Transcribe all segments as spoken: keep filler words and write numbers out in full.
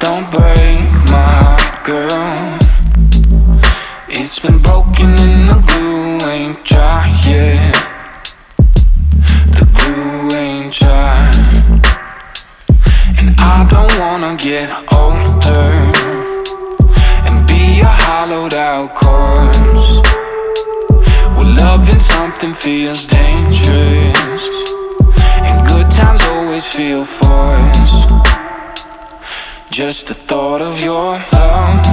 Don't break my heart, girl. It's been broken and the glue ain't dry yet. The glue ain't dry. And I don't wanna get older and be a hollowed out corpse. Well, loving something feels dangerous, and good times always feel forced. Just the thought of your love,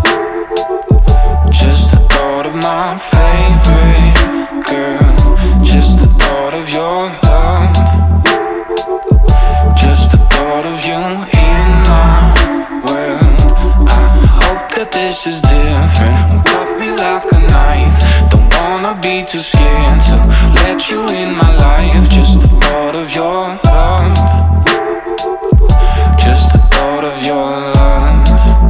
just the thought of my favorite girl, just the thought of your love, just the thought of you in my world. I hope that this is different. Cut me like a knife. Don't wanna be too scared to let you in my life. Just the thought of your love, just the thought of your love.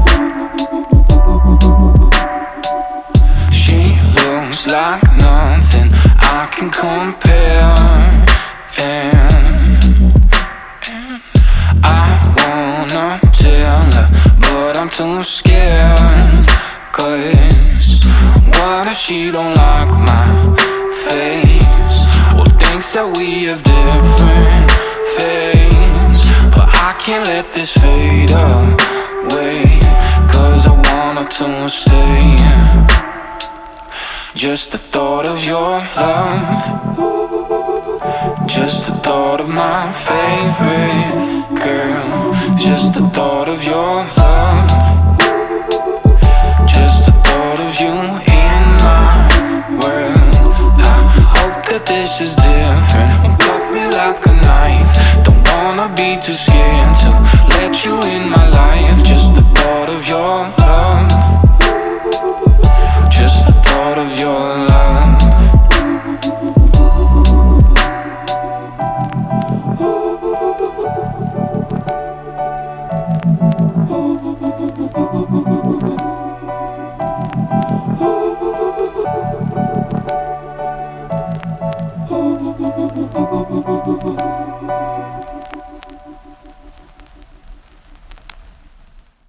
She looks like nothing I can compare, and, and I wanna tell her, but I'm too scared. Cause what if she don't like my face, or thinks that we have different fates? But I can't let this fade away, cause I want her to stay. Just the thought of your love, just the thought of my favorite girl, just the thought of your love, just the thought of you in my world. I hope that this is different. Cut me like a knife. Don't wanna be too scared to let you in my life.